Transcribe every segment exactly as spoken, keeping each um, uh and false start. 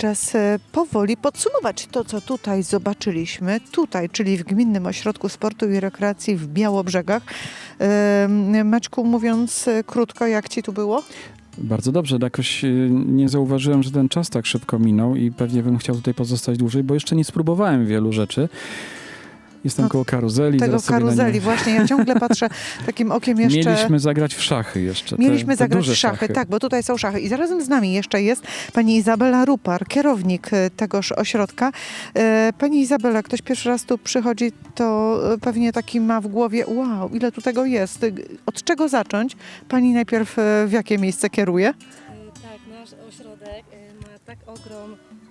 teraz e, powoli podsumować to, co tutaj zobaczyliśmy. Tutaj, czyli w Gminnym Ośrodku Sportu i Rekreacji w Białobrzegach. E, Maćku, mówiąc e, krótko, jak ci tu było? Bardzo dobrze, jakoś y, nie zauważyłem, że ten czas tak szybko minął i pewnie bym chciał tutaj pozostać dłużej, bo jeszcze nie spróbowałem wielu rzeczy. Jestem No, koło karuzeli. Tego zaraz sobie na karuzeli, nie- właśnie. Ja ciągle patrzę takim okiem jeszcze... Mieliśmy zagrać w szachy jeszcze. te- Mieliśmy te zagrać duże w szachy, tak, bo tutaj są szachy. I zarazem z nami jeszcze jest pani Izabela Rupar, kierownik e, tegoż ośrodka. E, Pani Izabela, ktoś pierwszy raz tu przychodzi, to e, pewnie taki ma w głowie, wow, ile tu tego jest. E, Od czego zacząć? Pani najpierw e, w jakie miejsce kieruje? E, Tak, nasz ośrodek e, ma tak ogrom.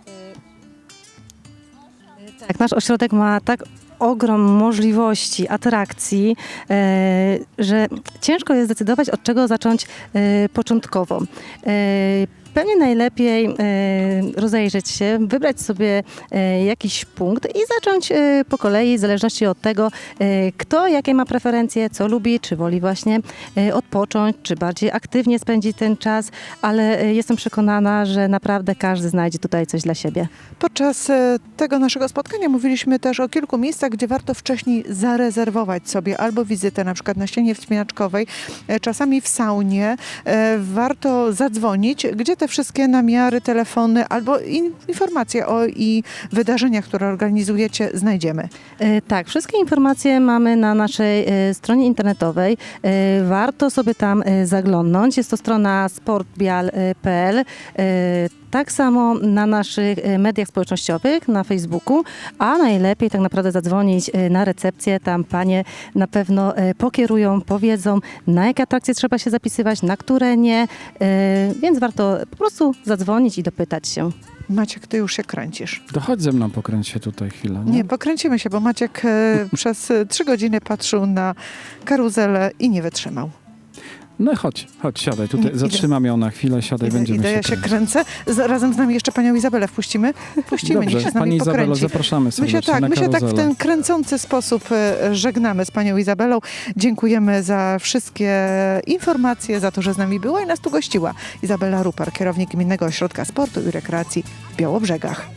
e, e, Tak, nasz ośrodek ma tak ogrom możliwości, atrakcji, e, że ciężko jest zdecydować, od czego zacząć e, początkowo. E, Pewnie najlepiej e, rozejrzeć się, wybrać sobie e, jakiś punkt i zacząć e, po kolei, w zależności od tego, e, kto jakie ma preferencje, co lubi, czy woli właśnie e, odpocząć, czy bardziej aktywnie spędzić ten czas, ale e, jestem przekonana, że naprawdę każdy znajdzie tutaj coś dla siebie. Podczas e, tego naszego spotkania mówiliśmy też o kilku miejscach, gdzie warto wcześniej zarezerwować sobie albo wizytę na przykład na ścianie wspinaczkowej, e, czasami w saunie. E, Warto zadzwonić, gdzie te wszystkie namiary, telefony albo in, informacje o i wydarzeniach, które organizujecie, znajdziemy. E, Tak, wszystkie informacje mamy na naszej e, stronie internetowej. E, Warto sobie tam e, zaglądnąć. Jest to strona sportbial kropka p l. E, Tak samo na naszych e, mediach społecznościowych, na Facebooku, a najlepiej tak naprawdę zadzwonić e, na recepcję. Tam panie na pewno e, pokierują, powiedzą, na jakie atrakcje trzeba się zapisywać, na które nie. E, Więc warto po prostu zadzwonić i dopytać się. Maciek, ty już się kręcisz. To chodź ze mną, pokręć się tutaj chwilę. Nie? Nie, pokręcimy się, bo Maciek e, przez e, trzy godziny patrzył na karuzelę i nie wytrzymał. No chodź, chodź, siadaj. Tutaj Idę. zatrzymam ją na chwilę, siadaj, Idę, będziemy idę, się ja się kręcić. kręcę. Z, razem z nami jeszcze panią Izabelę wpuścimy? Wpuścimy, niech się Dobrze, z nami pani Izabelo, pokręci. zapraszamy My serdecznie się tak, na my się tak w karuzelę. ten kręcący sposób e, żegnamy z panią Izabelą. Dziękujemy za wszystkie informacje, za to, że z nami była i nas tu gościła. Izabela Rupar, kierownik Gminnego Ośrodka Sportu i Rekreacji w Białobrzegach.